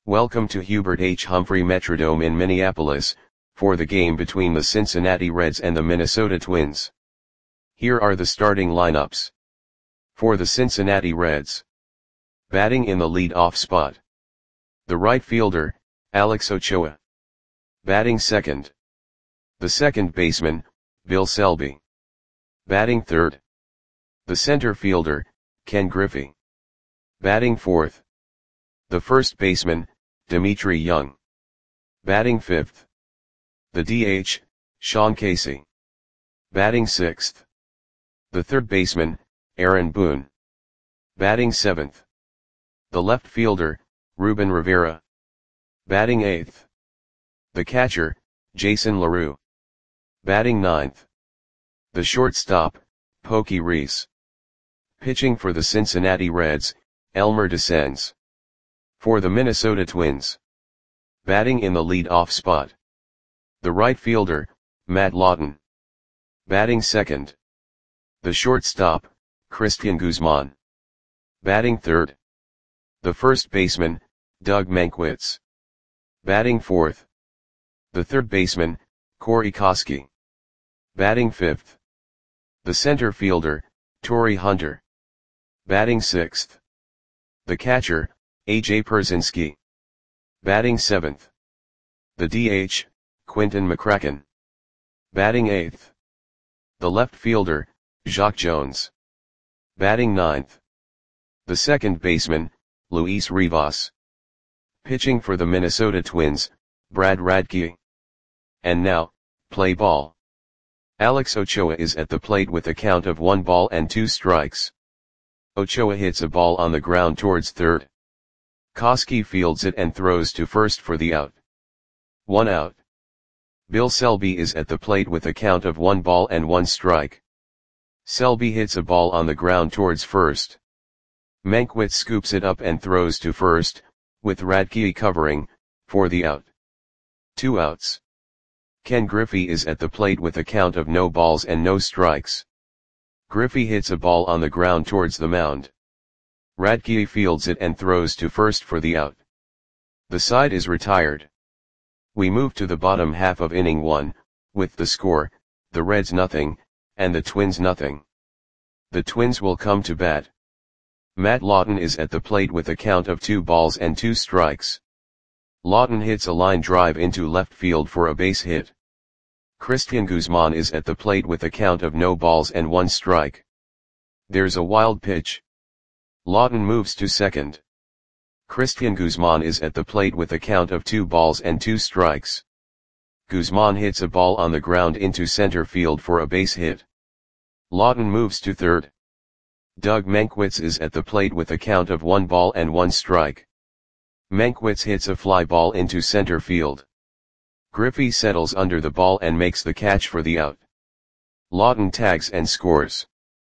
Welcome to Hubert H. Humphrey Metrodome in Minneapolis, for the game between the Cincinnati Reds and the Minnesota Twins. Here are the starting lineups. For the Cincinnati Reds. Batting in the lead-off spot. The right fielder, Alex Ochoa. Batting second. The second baseman, Bill Selby. Batting third. The center fielder, Ken Griffey. Batting fourth. The first baseman, Dmitri Young. Batting fifth. The DH, Sean Casey. Batting sixth. The third baseman, Aaron Boone. Batting seventh. The left fielder, Ruben Rivera. Batting eighth. The catcher, Jason LaRue. Batting ninth. The shortstop, Pokey Reese. Pitching for the Cincinnati Reds, Elmer Descends. For the Minnesota Twins. Batting in the lead-off spot. The right fielder, Matt Lawton. Batting second. The shortstop, Cristian Guzman. Batting third. The first baseman, Doug Mankiewicz. Batting fourth. The third baseman, Corey Koskie. Batting fifth. The center fielder, Torii Hunter. Batting sixth. The catcher, A.J. Pierzynski. Batting seventh. The DH, Quinton McCracken. Batting eighth. The left fielder, Jacque Jones. Batting ninth. The second baseman, Luis Rivas. Pitching for the Minnesota Twins, Brad Radke. And now, play ball. Alex Ochoa is at the plate with a count of 1-2 Ochoa hits a ball on the ground towards third. Koskie fields it and throws to first for the out. 1 out. Bill Selby is at the plate with a count of 1-1. Selby hits a ball on the ground towards first. Mankiewicz scoops it up and throws to first, with Radke covering, for the out. 2 outs. Ken Griffey is at the plate with a count of no balls and no strikes. Griffey hits a ball on the ground towards the mound. Radke fields it and throws to first for the out. The side is retired. We move to the bottom half of inning 1, with the score, the Reds 0, and the Twins 0. The Twins will come to bat. Matt Lawton is at the plate with a count of 2-2. Lawton hits a line drive into left field for a base hit. Cristian Guzman is at the plate with a count of no balls and 1 strike. There's a wild pitch. Lawton moves to second. Cristian Guzman is at the plate with a count of 2-2. Guzman hits a ball on the ground into center field for a base hit. Lawton moves to third. Doug Mankiewicz is at the plate with a count of 1-1. Mankiewicz hits a fly ball into center field. Griffey settles under the ball and makes the catch for the out. Lawton tags and scores.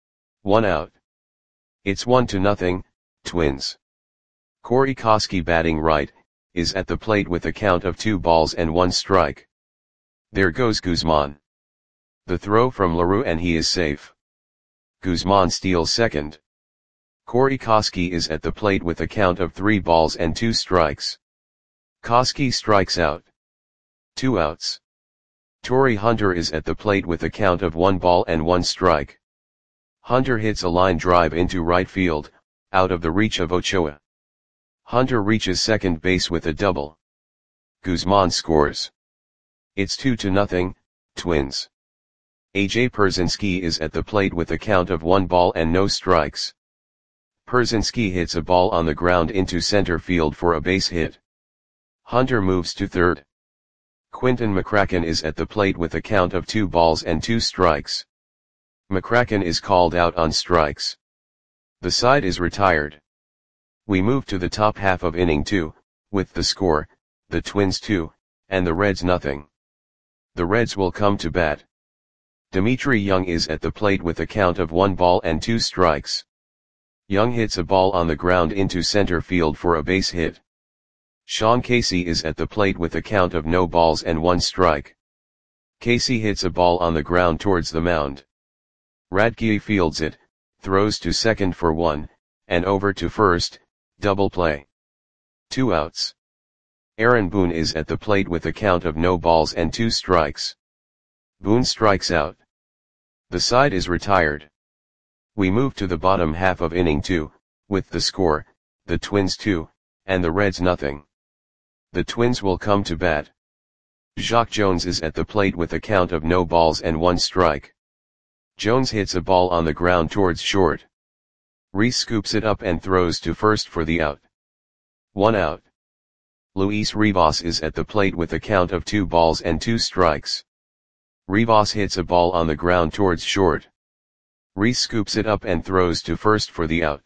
1 out. It's 1-0, Twins. Corey Koskie batting right, is at the plate with a count of 2-1. There goes Guzman. The throw from LaRue and he is safe. Guzman steals second. Corey Koskie is at the plate with a count of 3-2. Koskie strikes out. 2 outs. Torii Hunter is at the plate with a count of 1-1. Hunter hits a line drive into right field, out of the reach of Ochoa. Hunter reaches second base with a double. Guzman scores. It's 2-0, Twins. A.J. Pierzynski is at the plate with a count of 1 ball and no strikes. Pierzynski hits a ball on the ground into center field for a base hit. Hunter moves to third. Quinton McCracken is at the plate with a count of 2 balls and 2 strikes. McCracken is called out on strikes. The side is retired. We move to the top half of inning 2, with the score, the Twins 2, and the Reds 0. The Reds will come to bat. Dmitri Young is at the plate with a count of 1-2. Young hits a ball on the ground into center field for a base hit. Sean Casey is at the plate with a count of no balls and 1 strike. Casey hits a ball on the ground towards the mound. Radke fields it, throws to second for 1, and over to first, double play. 2 outs. Aaron Boone is at the plate with a count of no balls and 2 strikes. Boone strikes out. The side is retired. We move to the bottom half of inning 2, with the score, the Twins 2, and the Reds nothing. The Twins will come to bat. Jacque Jones is at the plate with a count of no balls and 1 strike. Jones hits a ball on the ground towards short. Rhys scoops it up and throws to first for the out. 1 out. Luis Rivas is at the plate with a count of 2 balls and 2 strikes. Rivas hits a ball on the ground towards short. Rhys scoops it up and throws to first for the out.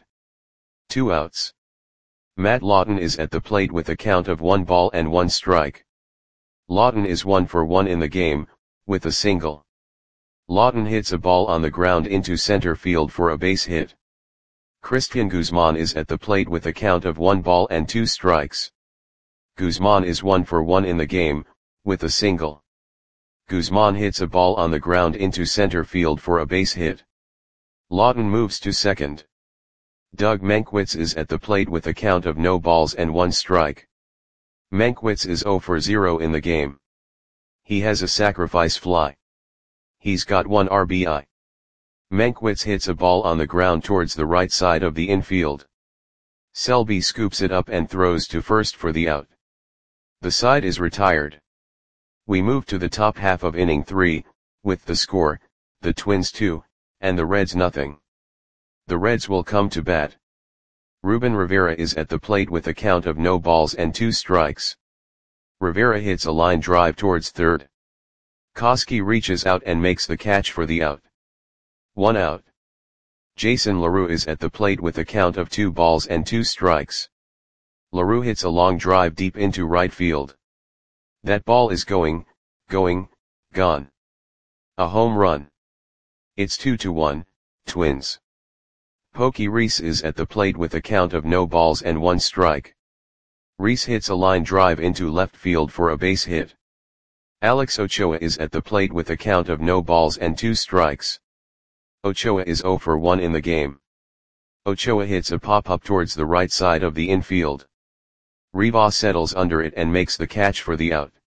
2 outs. Matt Lawton is at the plate with a count of 1 ball and 1 strike. Lawton is 1 for 1 in the game, with a single. Lawton hits a ball on the ground into center field for a base hit. Cristian Guzman is at the plate with a count of 1 ball and 2 strikes. Guzman is 1 for 1 in the game, with a single. Guzman hits a ball on the ground into center field for a base hit. Lawton moves to second. Doug Mankiewicz is at the plate with a count of no balls and 1 strike. Mankiewicz is 0 for 0 in the game. He has a sacrifice fly. He's got 1 RBI. Mankiewicz hits a ball on the ground towards the right side of the infield. Selby scoops it up and throws to first for the out. The side is retired. We move to the top half of inning 3, with the score, the Twins 2, and the Reds nothing. The Reds will come to bat. Ruben Rivera is at the plate with a count of no balls and 2 strikes. Rivera hits a line drive towards third. Koski reaches out and makes the catch for the out. 1 out. Jason LaRue is at the plate with a count of 2 balls and 2 strikes. LaRue hits a long drive deep into right field. That ball is gone. A home run. It's 2-1, Twins. Pokey Reese is at the plate with a count of no balls and 1 strike. Reese hits a line drive into left field for a base hit. Alex Ochoa is at the plate with a count of no balls and 2 strikes. Ochoa is 0 for 1 in the game. Ochoa hits a pop-up towards the right side of the infield. Rivas settles under it and makes the catch for the out.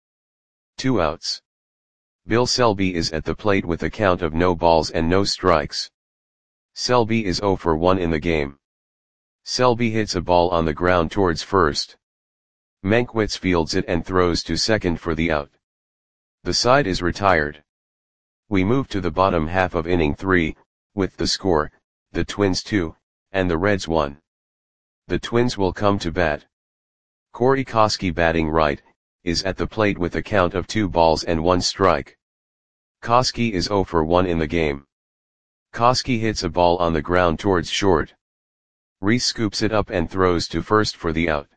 2 outs. Bill Selby is at the plate with a count of no balls and no strikes. Selby is 0 for 1 in the game. Selby hits a ball on the ground towards first. Mankiewicz fields it and throws to second for the out. The side is retired. We move to the bottom half of inning 3, with the score, the Twins 2, and the Reds 1. The Twins will come to bat. Corey Koski, batting right, is at the plate with a count of 2 balls and 1 strike. Koski is 0 for 1 in the game. Koski hits a ball on the ground towards short. Reese scoops it up and throws to first for the out.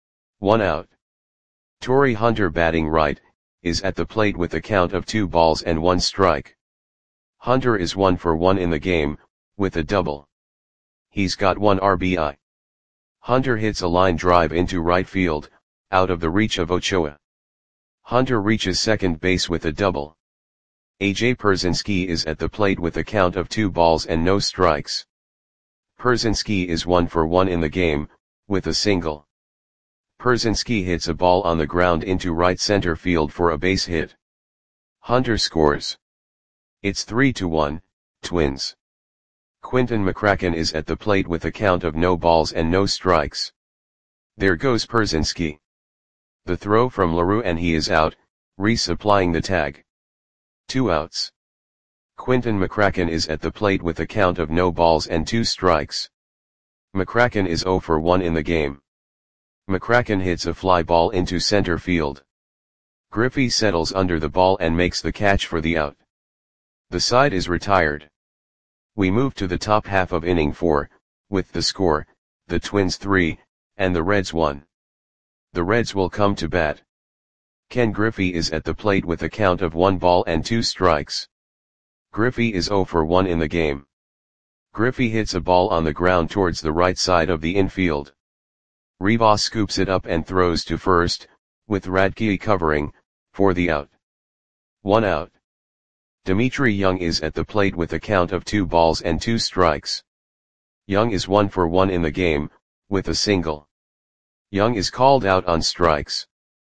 1 out. Torrey Hunter, batting right, is at the plate with a count of 2 balls and 1 strike. Hunter is 1 for 1 in the game, with a double. He's got 1 RBI. Hunter hits a line drive into right field, out of the reach of Ochoa. Hunter reaches second base with a double. AJ Pierzynski is at the plate with a count of 2 balls and no strikes. Pierzynski is 1 for 1 in the game, with a single. Pierzynski hits a ball on the ground into right center field for a base hit. Hunter scores. It's 3-1, Twins. Quinton McCracken is at the plate with a count of no balls and no strikes. There goes Pierzynski. The throw from LaRue and he is out, Reese applying the tag. 2 outs. Quinton McCracken is at the plate with a count of no balls and 2 strikes. McCracken is 0 for 1 in the game. McCracken hits a fly ball into center field. Griffey settles under the ball and makes the catch for the out. The side is retired. We move to the top half of inning 4, with the score, the Twins 3, and the Reds 1. The Reds will come to bat. Ken Griffey is at the plate with a count of 1 ball and 2 strikes. Griffey is 0 for 1 in the game. Griffey hits a ball on the ground towards the right side of the infield. Rivas scoops it up and throws to first, with Radke covering, for the out. 1 out. Dimitri Young is at the plate with a count of 2 balls and 2 strikes. Young is 1 for 1 in the game, with a single. Young is called out on strikes.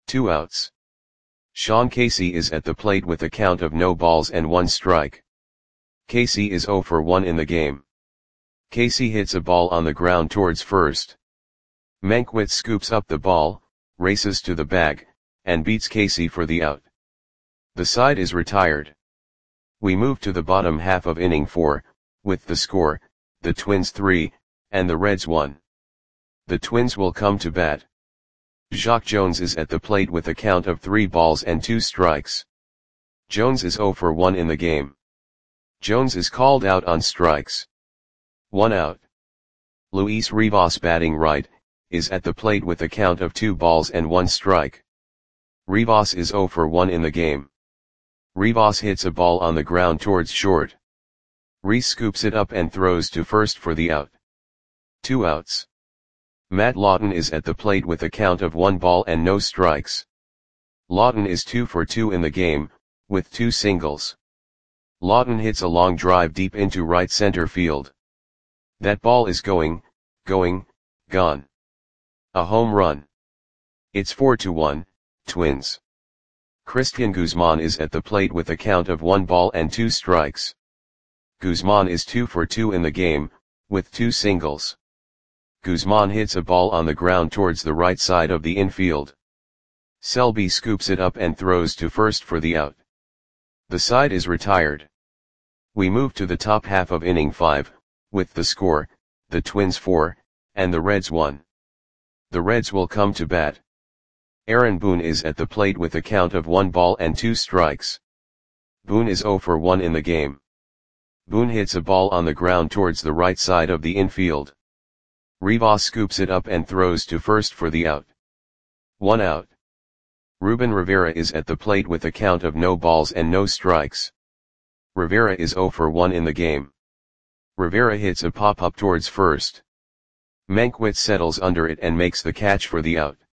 2 outs. Sean Casey is at the plate with a count of no balls and 1 strike. Casey is 0 for 1 in the game. Casey hits a ball on the ground towards first. Mankiewicz scoops up the ball, races to the bag, and beats Casey for the out. The side is retired. We move to the bottom half of inning 4, with the score, the Twins 3, and the Reds 1. The Twins will come to bat. Jacque Jones is at the plate with a count of 3 balls and 2 strikes. Jones is 0 for 1 in the game. Jones is called out on strikes. 1 out. Luis Rivas, batting right, is at the plate with a count of 2 balls and 1 strike. Rivas is 0 for 1 in the game. Rivas hits a ball on the ground towards short. Rhys scoops it up and throws to first for the out. 2 outs. Matt Lawton is at the plate with a count of 1 ball and no strikes. Lawton is 2 for 2 in the game, with 2 singles. Lawton hits a long drive deep into right center field. That ball is gone. A home run. It's 4-1, Twins. Christian Guzman is at the plate with a count of 1 ball and 2 strikes. Guzman is 2 for 2 in the game, with 2 singles. Guzman hits a ball on the ground towards the right side of the infield. Selby scoops it up and throws to first for the out. The side is retired. We move to the top half of inning 5, with the score, the Twins 4, and the Reds 1. The Reds will come to bat. Aaron Boone is at the plate with a count of 1 ball and 2 strikes. Boone is 0 for 1 in the game. Boone hits a ball on the ground towards the right side of the infield. Rivas scoops it up and throws to first for the out. 1 out. Ruben Rivera is at the plate with a count of no balls and no strikes. Rivera is 0 for 1 in the game. Rivera hits a pop-up towards first. Mankiewicz settles under it and makes the catch for the out.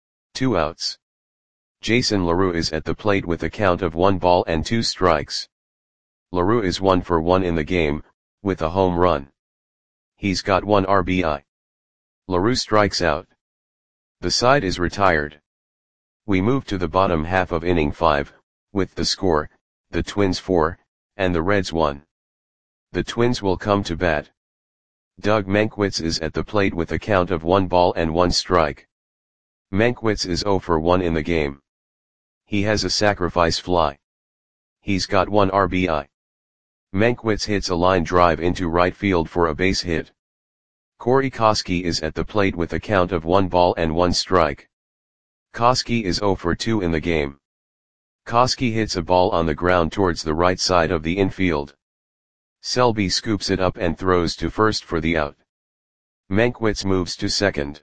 2 outs. Jason LaRue is at the plate with a count of 1 ball and 2 strikes. LaRue is 1 for 1 in the game, with a home run. He's got 1 RBI. LaRue strikes out. The side is retired. We move to the bottom half of inning 5, with the score, the Twins 4, and the Reds 1. The Twins will come to bat. Doug Mankiewicz is at the plate with a count of 1 ball and 1 strike. Mankiewicz is 0 for 1 in the game. He has a sacrifice fly. He's got 1 RBI. Mankiewicz hits a line drive into right field for a base hit. Corey Koskie is at the plate with a count of 1 ball and 1 strike. Koskie is 0 for 2 in the game. Koskie hits a ball on the ground towards the right side of the infield. Selby scoops it up and throws to first for the out. Mankiewicz moves to second.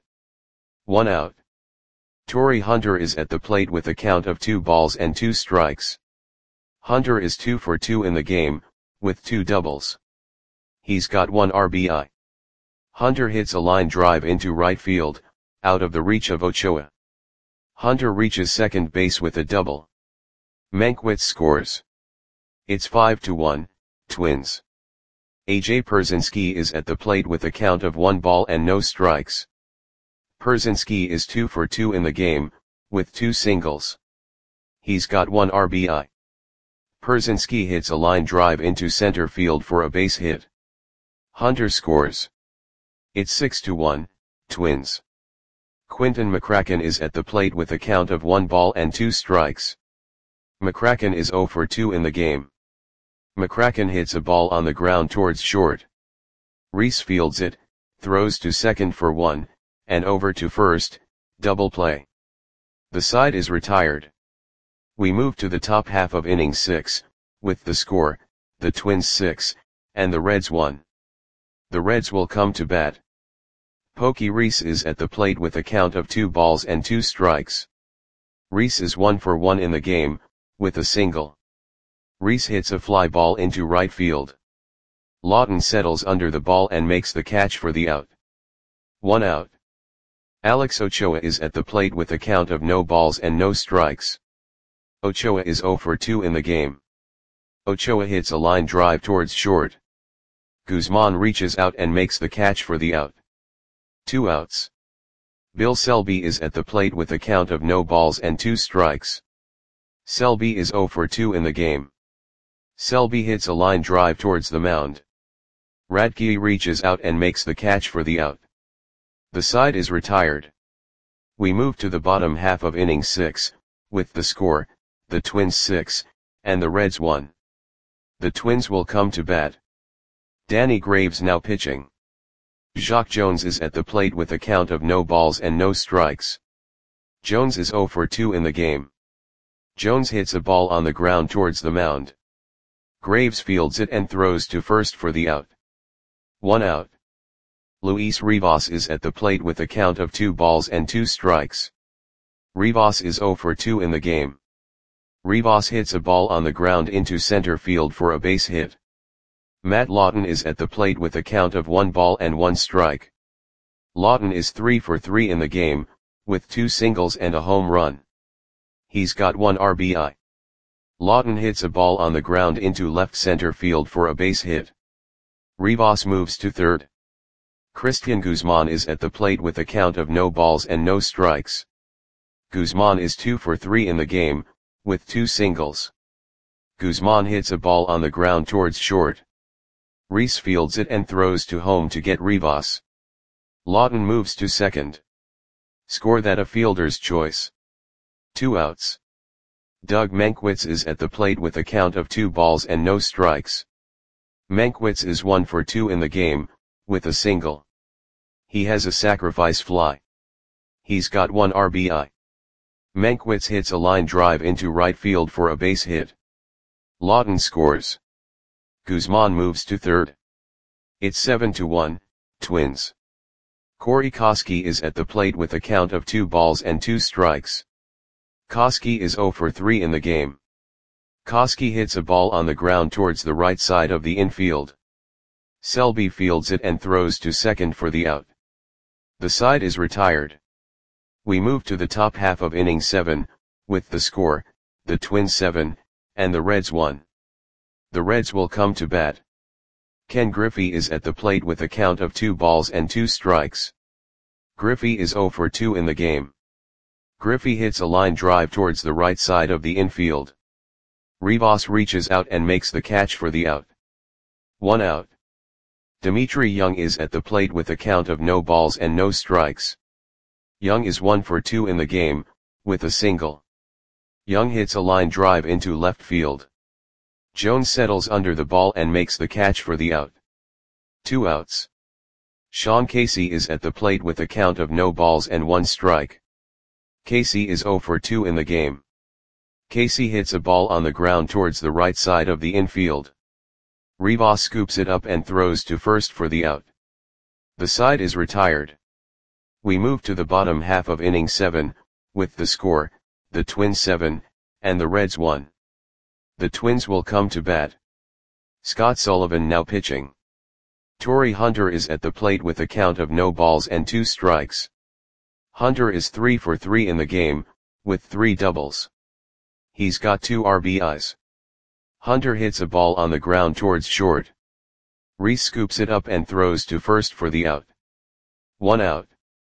1 out. Torii Hunter is at the plate with a count of 2 balls and 2 strikes. Hunter is 2 for 2 in the game, with 2 doubles. He's got 1 RBI. Hunter hits a line drive into right field, out of the reach of Ochoa. Hunter reaches second base with a double. Mankiewicz scores. It's 5-1, Twins. AJ Pierzynski is at the plate with a count of 1 ball and no strikes. Pierzynski is 2 for 2 in the game, with 2 singles. He's got 1 RBI. Pierzynski hits a line drive into center field for a base hit. Hunter scores. It's 6-1, Twins. Quinton McCracken is at the plate with a count of 1 ball and 2 strikes. McCracken is 0 for 2 in the game. McCracken hits a ball on the ground towards short. Rhys fields it, throws to second for 1, and over to first, double play. The side is retired. We move to the top half of inning 6, with the score, the Twins 6, and the Reds 1. The Reds will come to bat. Pokey Rhys is at the plate with a count of 2 balls and 2 strikes. Rhys is 1 for 1 in the game, with a single. Rhys hits a fly ball into right field. Lawton settles under the ball and makes the catch for the out. 1 out. Alex Ochoa is at the plate with a count of no balls and no strikes. Ochoa is 0 for 2 in the game. Ochoa hits a line drive towards short. Guzman reaches out and makes the catch for the out. 2 outs. Bill Selby is at the plate with a count of no balls and 2 strikes. Selby is 0 for 2 in the game. Selby hits a line drive towards the mound. Radke reaches out and makes the catch for the out. The side is retired. We move to the bottom half of inning 6, with the score, the Twins 6, and the Reds 1. The Twins will come to bat. Danny Graves now pitching. Jacque Jones is at the plate with a count of no balls and no strikes. Jones is 0 for 2 in the game. Jones hits a ball on the ground towards the mound. Graves fields it and throws to first for the out. 1 out. Luis Rivas is at the plate with a count of 2 balls and 2 strikes. Rivas is 0 for 2 in the game. Rivas hits a ball on the ground into center field for a base hit. Matt Lawton is at the plate with a count of 1 ball and 1 strike. Lawton is 3 for 3 in the game, with 2 singles and a home run. He's got 1 RBI. Lawton hits a ball on the ground into left center field for a base hit. Rivas moves to third. Christian Guzman is at the plate with a count of no balls and no strikes. Guzman is 2 for 3 in the game, with 2 singles. Guzman hits a ball on the ground towards short. Reese fields it and throws to home to get Rivas. Lawton moves to second. Score that a fielder's choice. 2 outs. Doug Mankiewicz is at the plate with a count of 2 balls and no strikes. Mankiewicz is 1 for 2 in the game, with a single. He has a sacrifice fly. He's got 1 RBI. Mankiewicz hits a line drive into right field for a base hit. Lawton scores. Guzman moves to third. It's 7-1, Twins. Corey Koskie is at the plate with a count of 2 balls and 2 strikes. Koskie is 0 for 3 in the game. Koskie hits a ball on the ground towards the right side of the infield. Selby fields it and throws to second for the out. The side is retired. We move to the top half of inning 7, with the score, the Twins 7, and the Reds 1. The Reds will come to bat. Ken Griffey is at the plate with a count of 2 balls and 2 strikes. Griffey is 0 for 2 in the game. Griffey hits a line drive towards the right side of the infield. Rivas reaches out and makes the catch for the out. 1 out. Dimitri Young is at the plate with a count of no balls and no strikes. Young is 1 for 2 in the game, with a single. Young hits a line drive into left field. Jones settles under the ball and makes the catch for the out. 2 outs. Sean Casey is at the plate with a count of no balls and 1 strike. Casey is 0 for 2 in the game. Casey hits a ball on the ground towards the right side of the infield. Rivas scoops it up and throws to first for the out. The side is retired. We move to the bottom half of inning 7, with the score, the Twins 7, and the Reds 1. The Twins will come to bat. Scott Sullivan now pitching. Torrey Hunter is at the plate with a count of no balls and 2 strikes. Hunter is 3 for 3 in the game, with 3 doubles. He's got 2 RBIs. Hunter hits a ball on the ground towards short. Reese scoops it up and throws to first for the out. 1 out.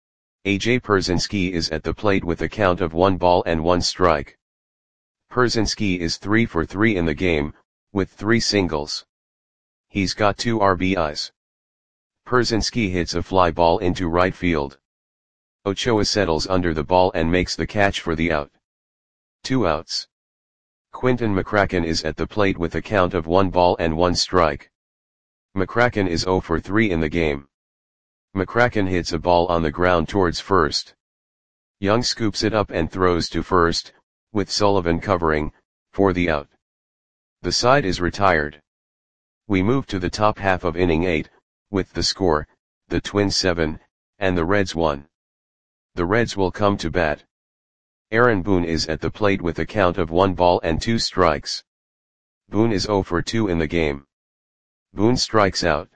AJ Pierzynski is at the plate with a count of 1 ball and 1 strike. Pierzynski is 3 for 3 in the game, with 3 singles. He's got 2 RBIs. Pierzynski hits a fly ball into right field. Ochoa settles under the ball and makes the catch for the out. 2 outs. Quinton McCracken is at the plate with a count of 1 ball and 1 strike. McCracken is 0 for 3 in the game. McCracken hits a ball on the ground towards first. Young scoops it up and throws to first, with Sullivan covering, for the out. The side is retired. We move to the top half of inning 8, with the score, the Twins 7, and the Reds 1. The Reds will come to bat. Aaron Boone is at the plate with a count of 1 ball and 2 strikes. Boone is 0 for 2 in the game. Boone strikes out.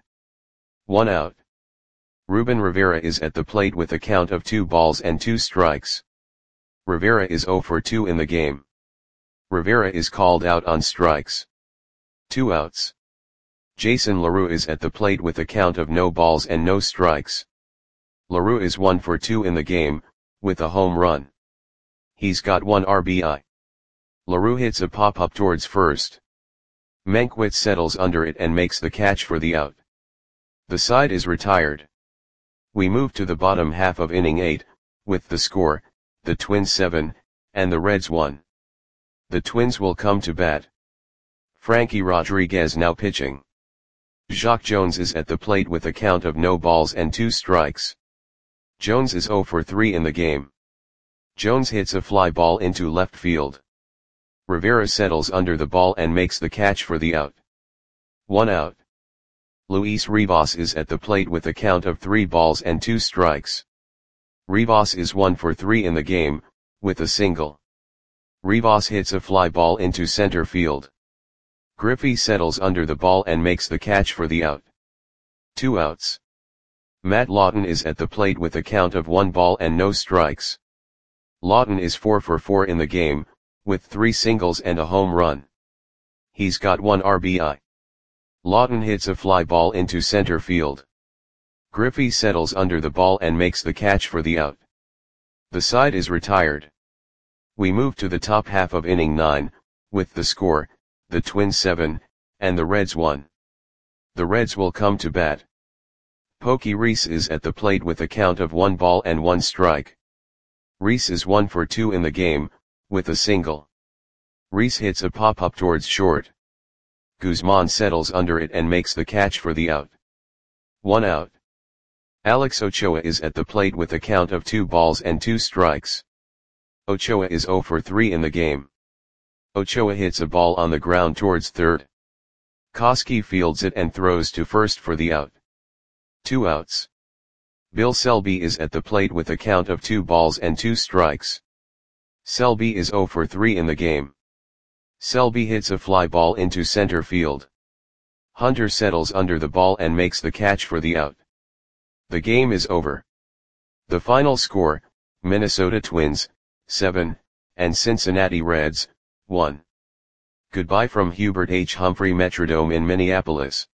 1 out. Ruben Rivera is at the plate with a count of 2 balls and 2 strikes. Rivera is 0 for 2 in the game. Rivera is called out on strikes. 2 outs. Jason LaRue is at the plate with a count of no balls and no strikes. LaRue is 1 for 2 in the game, with a home run. He's got 1 RBI. LaRue hits a pop-up towards first. Mankiewicz settles under it and makes the catch for the out. The side is retired. We move to the bottom half of inning 8, with the score, the Twins 7, and the Reds 1. The Twins will come to bat. Frankie Rodriguez now pitching. Jacque Jones is at the plate with a count of no balls and 2 strikes. Jones is 0 for 3 in the game. Jones hits a fly ball into left field. Rivera settles under the ball and makes the catch for the out. 1 out. Luis Rivas is at the plate with a count of 3 balls and 2 strikes. Rivas is 1 for 3 in the game, with a single. Rivas hits a fly ball into center field. Griffey settles under the ball and makes the catch for the out. 2 outs. Matt Lawton is at the plate with a count of 1 ball and no strikes. Lawton is 4 for 4 in the game, with 3 singles and a home run. He's got 1 RBI. Lawton hits a fly ball into center field. Griffey settles under the ball and makes the catch for the out. The side is retired. We move to the top half of inning 9, with the score, the Twins 7, and the Reds 1. The Reds will come to bat. Pokey Reese is at the plate with a count of 1 ball and 1 strike. Reese is 1 for 2 in the game, with a single. Reese hits a pop-up towards short. Guzman settles under it and makes the catch for the out. 1 out. Alex Ochoa is at the plate with a count of 2 balls and 2 strikes. Ochoa is 0 for 3 in the game. Ochoa hits a ball on the ground towards third. Koski fields it and throws to first for the out. 2 outs. Bill Selby is at the plate with a count of 2 balls and 2 strikes. Selby is 0 for 3 in the game. Selby hits a fly ball into center field. Hunter settles under the ball and makes the catch for the out. The game is over. The final score, Minnesota Twins, 7, and Cincinnati Reds, 1. Goodbye from Hubert H. Humphrey Metrodome in Minneapolis.